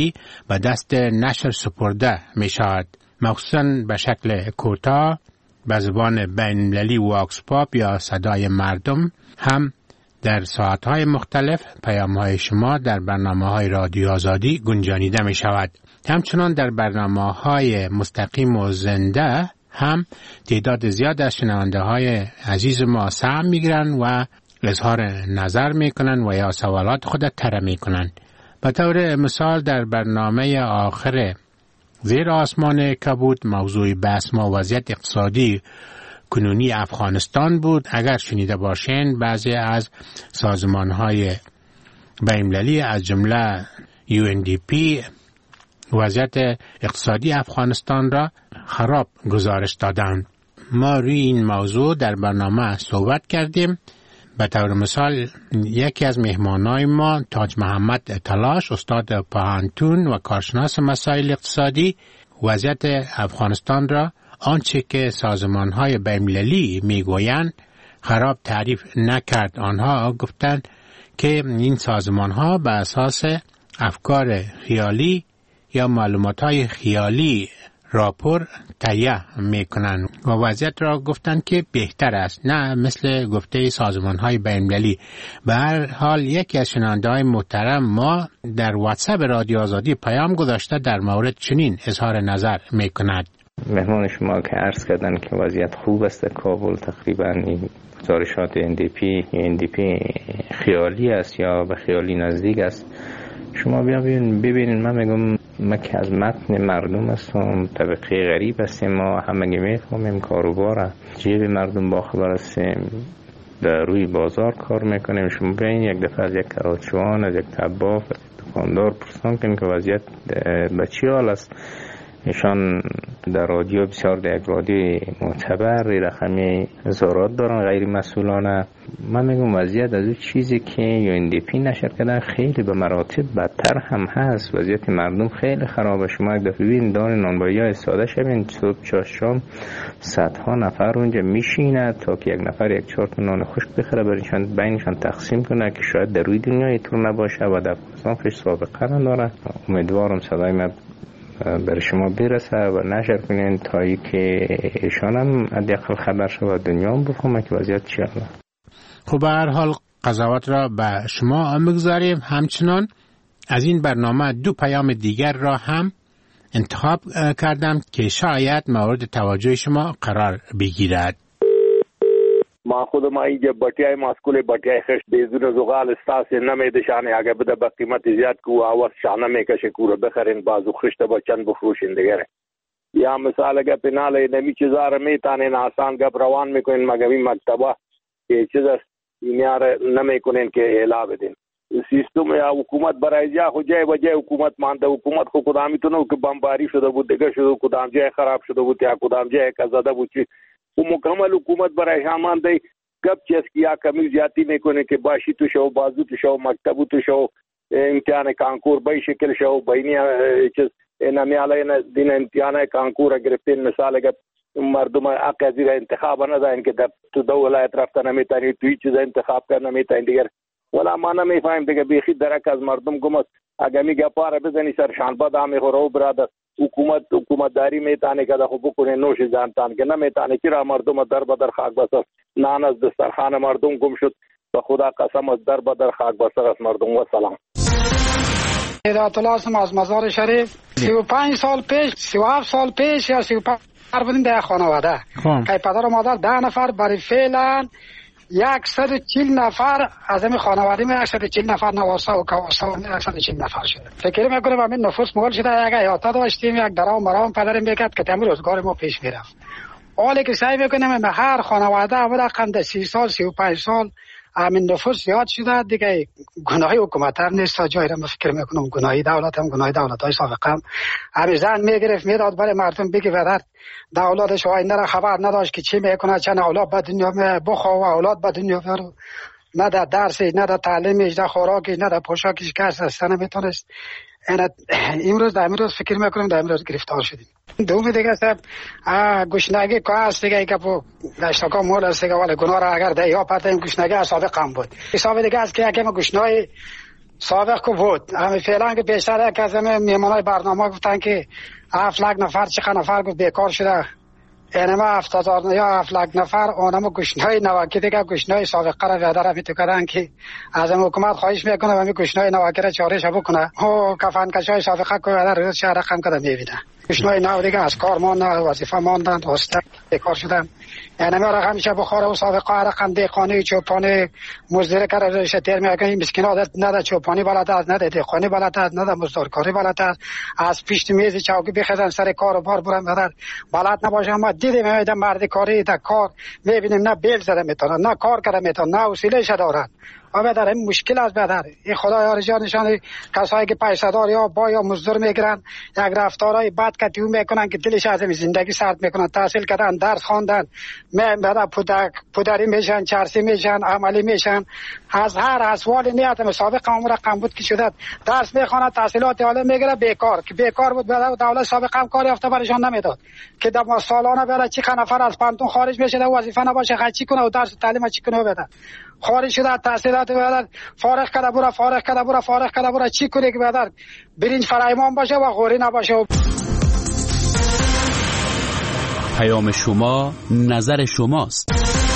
بین‌المللی به دست نشر سپرده می شود، مخصوصاً به شکل کوتاه به زبان بین‌المللی واکس پاپ یا صدای مردم. هم در ساعت‌های مختلف پیام‌های شما در برنامه‌های رادیو آزادی گنجانیده می شود. همچنان در برنامه‌های مستقیم و زنده هم تعداد زیاد از شنونده‌های عزیز ما سهم می‌گیرند و اظهار نظر می‌کنند و یا سوالات خود طرح می‌کنند. به طور مثال در برنامه آخر زیر آسمان کبود موضوع بحث ما وضعیت اقتصادی کنونی افغانستان بود. اگر شنیده باشین بعضی از سازمان‌های بین‌المللی از جمله UNDP وضعیت اقتصادی افغانستان را خراب گزارش دادند. ما روی این موضوع در برنامه صحبت کردیم. به طور مثال یکی از مهمانای ما تاج محمد تلاش، استاد پانتون و کارشناس مسائل اقتصادی، وضعیت افغانستان را آنچه که سازمان‌های بین‌المللی میگویند خراب تعریف نکرد. آنها گفتند که این سازمان‌ها به اساس افکار خیالی یا معلومات‌های خیالی راپور تهیه میکنن و وضعیت را گفتن که بهتر است، نه مثل گفته سازمان‌های بین‌المللی. به هر حال یکی از شنونده‌های محترم ما در واتساپ رادیو آزادی پیام گذاشته در مورد چنین اظهار نظر میکند. مهمان شما که عرض کردن که وضعیت خوب است در کابل، تقریبا این گزارشات NDP خیالی است یا به خیالی نزدیک است. شما ببینید من میگم ما که از متن مردم هستم، طبقه غریب هستیم، ما همگی میفهمیم کاروبار جیب مردم باخبر هستیم، در روی بازار کار میکنیم. شما ببین یک دفعه از یک کراچوان، از یک طباخ، از یک دکاندار پرسان کنیم که وضعیت به چی حال است. ایشان در رادیو بسیار در یک رادیو معتبر رقمی اظهارات دارن غیر مسئولانه. من میگم وضعیت از اون چیزی که UNDP نشر کردن خیلی به مراتب بدتر هم هست. وضعیت مردم خیلی خرابه. شما یک دفعه ببین دان نانوایی های ساده شبین صبح چا شام صدها نفر اونجا میشینه تا که یک نفر یک چهار تا نان خشک بخره برایشان بینشان تقسیم کنه که شاید در روی دنیا اینطور نباشه و در افغانستان خیلی سابقه نداره. امیدوارم صدای من برای شما برسه و نشر کنین تا ای که ایشان هم حداقل خبر شود دنیا هم بفهمه که وضعیت چیه. خب به هر حال قضاوت را به شما میگذاریم. همچنان از این برنامه دو پیام دیگر را هم انتخاب کردم که شاید مورد توجه شما قرار بگیرد. ما خودم اینجا بټیای ماسکول بټیای خش بیزون زغال استاس نمیده شانه اگه بده به قیمت زیاد کو آواز شانه میکشه کوره بخرین بازو خشت با چند بفروشین دیگه. یا مثال اگه پناله نمی چیزار میتانین آسان گپ روان میکنین مگمی مکتبه که چیز میار نمیکنین که اعلا بدین. سیستم یا حکومت برای جا خو جای وجه حکومت مانده. حکومت خو کدامی تو نو که بمباری شده بود دیگه شده کدام جای خراب شده بود یا کدام جای کزاده بود چی و مکمل حکومت برای شامان دی کب چیز کیا کمی زیادتی میکنه که باشی تو شو بازو تو شو مکتبو تو شو امتحان کانکور به شکل شو بینی چیز نمیاله دین امتحان کانکور گرفتین مثال اگر مردم اقاضی انتخاب نه داین که در تو دو ولایت رفتن نمیتونی توی چیز انتخاب کردن نمیتونی دیگر ولا ما نمیفهم دیگه بیخی درک از مردم گمست اگه میگه پاره بزنی سر شان باد همه خورو برادر حکومتداری میتونه که خو بکنه نوش جانتان که نمیتونه که را مردم در بدر خاک بسر نان از دسترخوان مردم گم شد به خدا قسم از در بدر خاک بسر از مردم. و سلام. هدایت الله هستم از مزار شریف. 35 سال پیش 37 سال پیش یا 35 بودیم در خانواده که پدر و مادر 10 نفر برای فعلا 140 نفر از این خانواده می 140 نفر نواسا و کواسا و 140 نفر شده. فکر میکنم همین نفوس مول شده. یک احاطه داشتیم یک درام مرام پدرم میکرد که تمام روزگار ما پیش میرفت. حالی که سعی میکنیم به هر خانواده و رقم 30 سال 35 سال همین نفوس زیاد شده دیگه. گناهی حکومت هم نیست جایی را فکر میکنم گناهی دولت هم گناهی دولت های سابقه هم همین زن میگرفت میداد برای مردم بگی ودر دولتش آینده را خبر نداشت که چی میکنه چند اولاد به دنیا بخواه و اولاد به دنیا بیارو نه در درسش نه در تعلیمش نه خوراکش نه در پوشاکش کس هسته نمیتونست. امروز فکر میکنم در امروز گرفتار شدیم. دومی دیگه صاحب گشنگی که هست دیگه که پو گشتاکا مول است دیگه ولی گناه را اگر ده یا پتیم گشنگی سابق هم بود. حساب دیگه است که اگه ما گشنای سابق کو بود همین فعلا که بیشتر یک از میهمانای برنامه گفتن که 7 لک نفر چقدر نفر گفت بیکار شده، اینما 70,000 یا 7 لک نفر اونم گشنهای نواکی دیگه گشنهای سابقه را وعده را میتونن که از حکومت خواهش میکنه و می گشنهای نواکی را چارش بکنه و کفنکشای سابقه کو وعده رو شهر رقم کرده میبینه. گشنهای نو دیگه از کار ماندن، وظیفه ماندن، هسته بیکار شدن. اینما را همیشه بخوره و سابقه رقم دیقانی چوپانی مزدور کرده روش ترمی کنی مسکینا نه چوپانی بلد است، نه دیقانی بلد است، نه مزدورکاری بلد است، از پیش میز چوکی بخزن سر کار و بار برن بلد نباشه. ما دیدیم مرد کاری در کار میبینیم نه بیل زده میتونه، نه کار کرده میتونه، نه وسیله‌اش دارن. و در این مشکل است بدر این خدا یار جانشان کسایی که پیسه‌دار یا با یا مزدور میگیرن یک رفتارهای بد که دیو میکنن که دلش از زندگی سرد میکنن، تحصیل کردن، درس خواندن، بعد پدری میشن، چرسی میشن، عملی میشن، از هر احوال نیت مسابقه عمر رقم بود که شده درس میخونه، تحصیلات عالی میگیره، بیکار که بیکار بود دولت سابقه هم کاری یافته برشان نمیداد که در سالانه برای چی نفر از پانتون خارج میشه و وظیفه نباشه چی کنه و درس تعلیم چی کنه بده، خارج شده تحصیلات بعد فارغ کرده برا چی کنه که بعد برنج فرایمان باشه و غوری نباشه. پیام شما نظر شماست.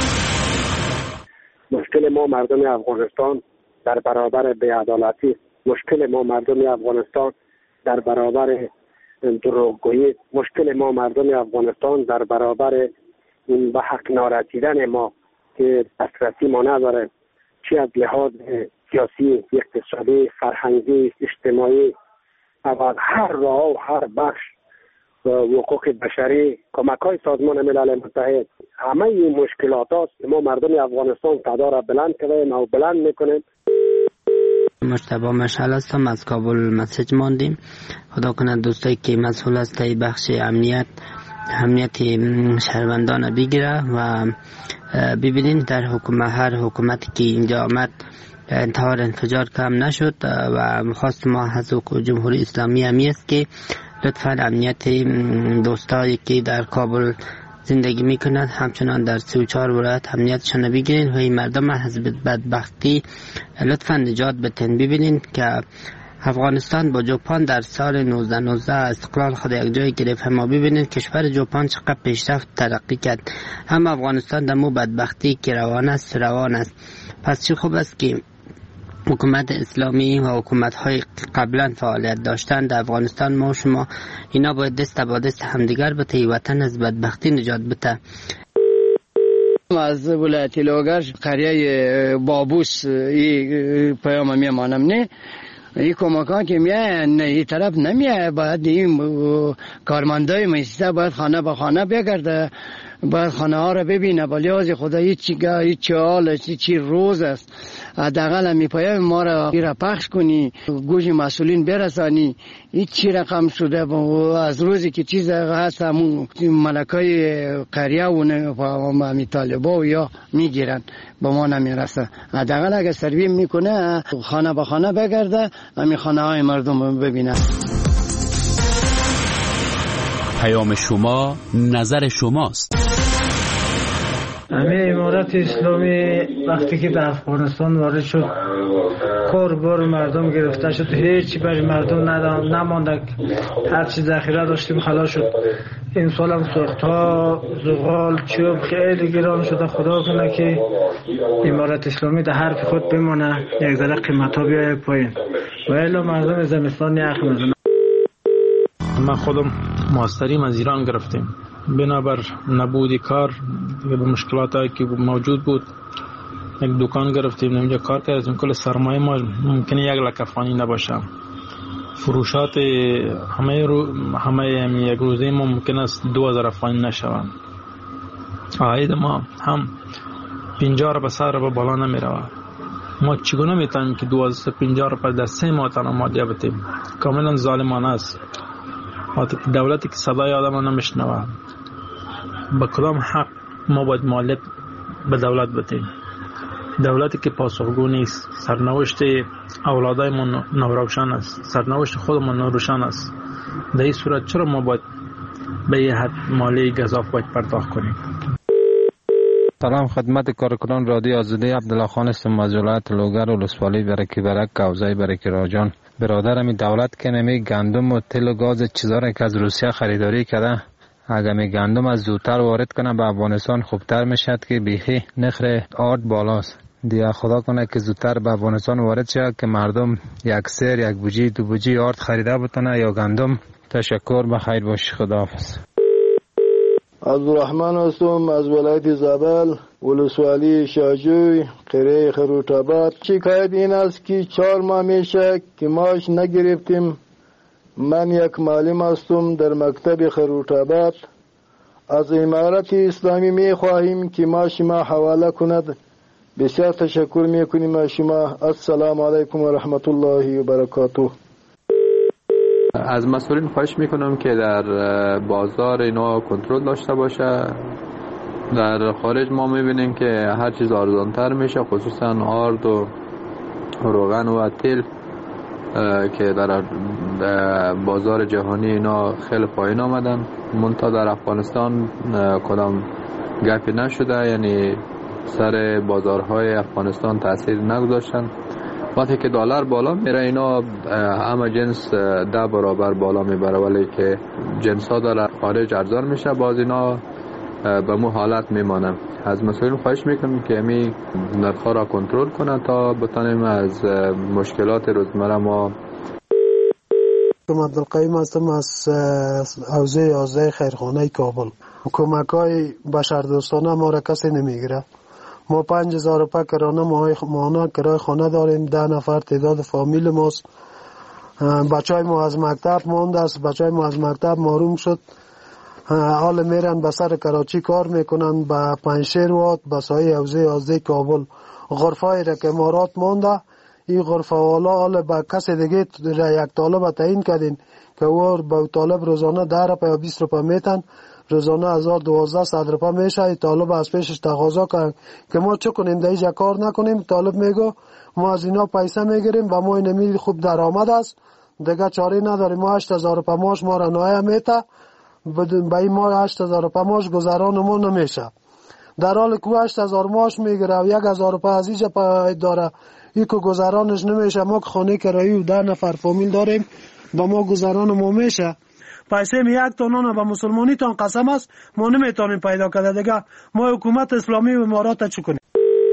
مشکل ما مردم افغانستان در برابر بی‌عدالتی، مشکل ما مردم افغانستان در برابر دروغگویی، مشکل ما مردم افغانستان در برابر این به حق نارسیدن ما که دسترسی ما نداره، چی از لحاظ سیاسی، اقتصادی، فرهنگی، اجتماعی و هر راه و هر بخش و حقوق بشری، کمک‌های سازمان ملل متحد، همه این مشکلات است که ما مردم افغانستان صدا را بلند کردیم و بلند میکنیم. مجتبی مشعل هستم، از کابل مسیج ماندیم. خدا کنه دوستایی که مسئول است ای بخش امنیت شهروندان بگیره و ببینید در هر حکومتی که اینجا آمد انتحار انفجار کم نشد و خواست ما از جمهوری اسلامی همی است که لطفا امنیت دوستایی که در کابل زندگی میکنند همچنان در 34 ولایت امنیتشان بگیرین و این مردم از بدبختی لطفا نجات بدین. ببینین که افغانستان با ژاپن در سال 1919 استقلال خود یک جای گرفت. ما ببینید کشور ژاپن چقدر پیشرفت ترقی کرد، هم افغانستان در مو بدبختی که روان است. پس چه خوب است که حکومت اسلامی و حکومت‌های قبلا فعالیت داشتند در افغانستان. ما شما اینا باید دست با دست همدیگر بته وطن از بدبختی نجات بده. از ولایت لوگر قریه بابوس این پیام میمانم نه این کمکان که میایند این طرف نمیایه، باید این کارمندای مؤسسه باید خانه به خانه بگرده، باید خانه ها را ببینه، ولی از خدا هیچ حال چی روز است. حداقل می پیام ما را پخش کنی، گوش مسئولین برسانی. هیچ رقم شده از روزی که چیز هست همون ملکای قریه و همی طالبا و یا میگیرن با ما نمیرسه. حداقل اگه سروی میکنه خانه به خانه بگرده، همی خانه های مردم ببینه. پیام شما نظر شماست. همه امارت اسلامی وقتی که به افغانستان وارد شد کار مردم گرفته شد، هیچی برای مردم نمانده، هر چی ذخیره داشتیم خلاص شد. این سال هم سوخت‌ها، زغال، چوب خیلی گران شده. خدا کنه که امارت اسلامی در حرف خود بمانه، یک ذره قیمت‌ها بیایه پایین و الا مردم زمستان یخ میزنه. ما خودم ماستریم از ایران گرفتیم، بنابر نبودی کار به مشکلاتی که موجود بود یک دکان گرفتیم، اونجا کار کردیم. کل سرمایه ما ممکنه 1 لک افغانی نباشه. فروشات همه یک روزه ما ممکن است 2000 افغانی نشوند. عاید ما هم 50 رو به سر و بالا نمی رود. ما چگونه میتونیم که 250 رو در 3 ماه تنها مادیه بتیم؟ کاملا ظالمانه است. دولتی که صدای آدم نمیشنوه، با کدام حق ما باید مالیات به دولت بدیم؟ دولتی که پاسخگو نیست. سرنوشت اولادای ما ناروشن است، سرنوشت خودمان ناروشن است. در این صورت چرا ما باید به یه حد مالی گزاف باید پرداخت کنیم؟ سلام خدمت کارکنان رادیو آزادی. عبدالله خان هستم از ولایت لوگر و ولسوالی برکی برک کوزه برکی راجان. برادرم دولت که نمی گندم و تل و گاز چیزا را که از روسیه خریداری کرده، اگر می گندم از زودتر وارد کنه به افغانستان خوبتر میشد که بیخی نخر آرد بالاست. دیگه خدا کنه که زودتر به افغانستان وارد شد که مردم یک سیر یک بوجی دو بوجی آرد خریده بتونه یا گندم. تشکر، بخیر باش، خداحافظ. عبدالرحمن هستم از ولایت زابل ولسوالی شاجوی قریه خروط‌آباد. شکایت این است که 4 ماه میشه که ماش نگرفتیم. من یک معلم هستم در مکتب خروط‌آباد. از امارت اسلامی می خواهیم که ماش ما حواله کند. بسیار تشکر میکنیم از شما. السلام علیکم و رحمت الله و برکاته. از مسئولین خواهش میکنم که در بازار اینا کنترل داشته باشه. در خارج ما میبینیم که هر چیز ارزانتر میشه، خصوصا آرد و روغن و تیل که در بازار جهانی اینا خیلی پایین آمدن. منتها در افغانستان کدام گپی نشده، یعنی سر بازارهای افغانستان تاثیر نگذاشتن. وقتی که دلار بالا میره اینا همه جنس 10 برابر بالا میبره، ولی که جنس ها در خارج ارزان میشه، باز اینا به مو حالت میمانه. از مسئولین خواهش میکنم که امی نرخ‌ها را کنترل کنن تا بتانیم از مشکلات روزمره ما. عبدالقیم هستم از حوزه 11 خیرخانه کابل. کمک‌های بشردوستانه ما را کسی نمیگیره. ما 5000 روپیه کرانه ماهانه کرای خانه داریم. 10 نفر تعداد فامیل ماست. بچهای ما از مکتب مانده است. بچهای ما از مکتب محروم شد. حال میرن به سر کراچی کار میکنن، به پنجشیر وات، به سایه حوزه 11 کابل. غرفه‌ای را که امارات مانده، این غرفه والا حال به کسی دیگه یک طالب تعیین کردین که او به طالب روزانه 10 روپیه یا 20 روپیه میتن، روزانه 1200 روپیه میشه. طالب از پیشش تقاضا کرد که ما چه کنیم، در اینجا کار نکنیم. طالب میگه ما از اینا پیسه میگیریم، با ما اینمی خوب درآمد است، دیگه چاره نداریم. ما 8000 روپیه ماش ما را نایه میته، با این ما 8000 روپیه ماش گذران ما نمیشه. در حالی که 8000 ماش میگیره و 1000 روپیه از اینجا داره، این که گذرانش نمیشه. ما که خانه کرایی و 10 نفر فامیل داریم، با ما گذران ما میشه. پیسه می 1 تونان به مسلمانی تان قسم است ما نمیتونیم پیدا کرده. دیگه ما حکومت اسلامی و امارات چه کنیم؟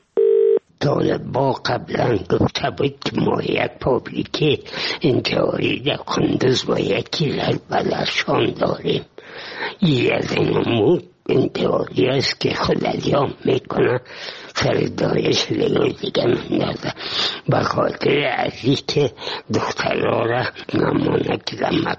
طالبا قبلا گفته بود که ما یک پابلیک انتحاری در قندوز با 1 کیلو بلرشان داریم. این از این انتحاری است که خود الیام میکنه، فردایش لیوی دیگه مندازه. به خاطر از این که دخترها را نمانه که در